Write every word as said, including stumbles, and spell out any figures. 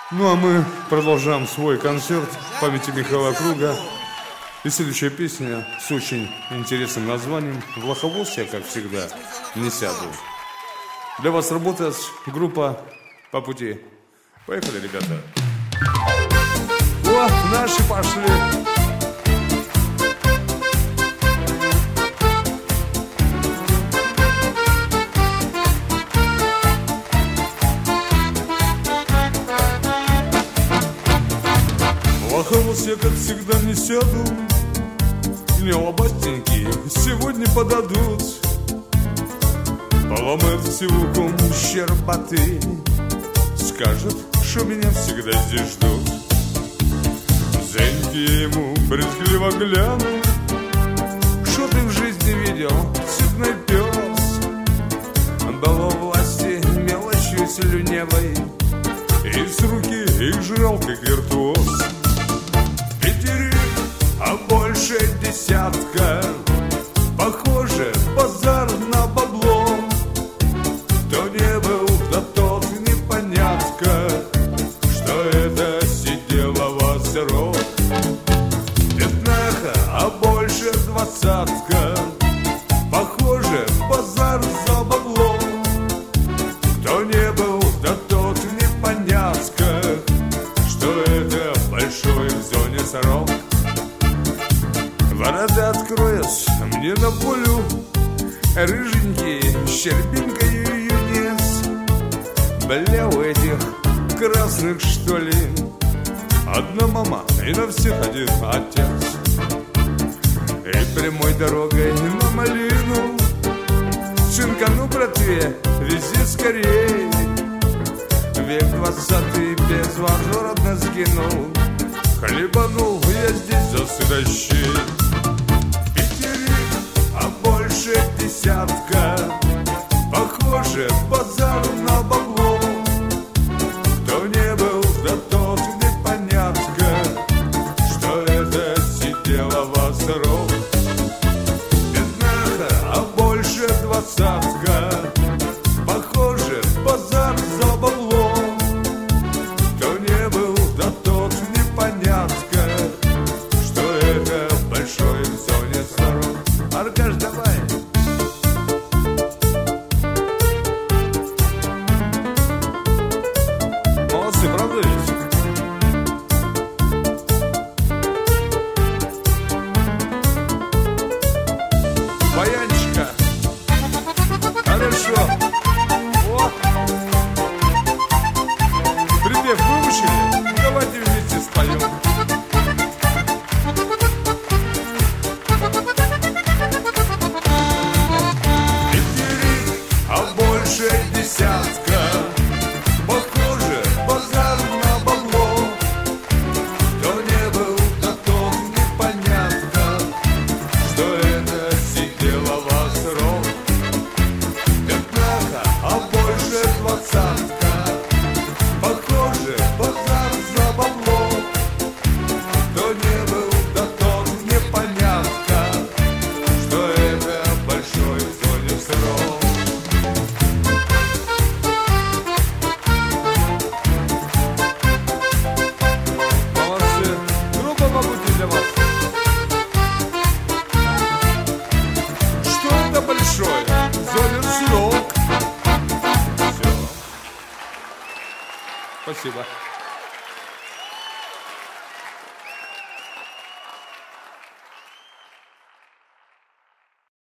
Ну а мы продолжаем свой концерт в памяти Михаила Круга. И следующая песня с очень интересным названием «В лоховоз я, как всегда, не сяду». Для вас работает группа «По пути». Поехали, ребята. О, наши пошли. В лоховоз я, как всегда, не сяду. Мне лопатеньки сегодня подадут. Поломает всего ком щербатый. Скажет, что меня всегда здесь ждут. Зеньки ему брезгливо гляну. Что ты в жизни видел, цепной пес? Было власти мелочью слюнявой. И с руки их жрал, как виртуоз. Пятерик, а больше десятка. Похоже, базар на бабло. Кто не был, да тот непонятка, что это сидела вас рот. Пятнаха, а больше двадцатка. Похоже, базар за бабло. Кто не был, да тот непонятка, что это большой в зоне сорок. Ворота откроешь мне на полю, рыженький, щербинкою юнец. Бля, у этих красных, что ли, одна мама и на всех один отец. И прямой дорогой на малину шинкану, братве, вези скорей. Век двадцатый без вас родно сгинул. Хлебанул я здесь за сырощей. Пятерик, а больше десятка. Похоже, базар на бабло. Кто не был, да тот непонятка, что это сидела вас рот. Пятнаха, а больше двадцатка. Похоже, базар за бабло. Кто не был, да тот непонятка, что это большой в зоне сорок. Аркаш, давай. Молодцы, правда ведь? Баянчика. Хорошо. О. Припев выучили? Давайте вместе споем. Пятерик, а больше десятка. Похоже, базар на бабло. Кто не был, да тот непонятка, что это сидела вас рот. Пятнаха, а больше двадцатка. Похоже, базар за бабло. Кто не был, да тот непонятка, что это большой в зоне срок. Молодцы. Группа по пути для вас. Что это большое? В зоне срок. Все. Спасибо.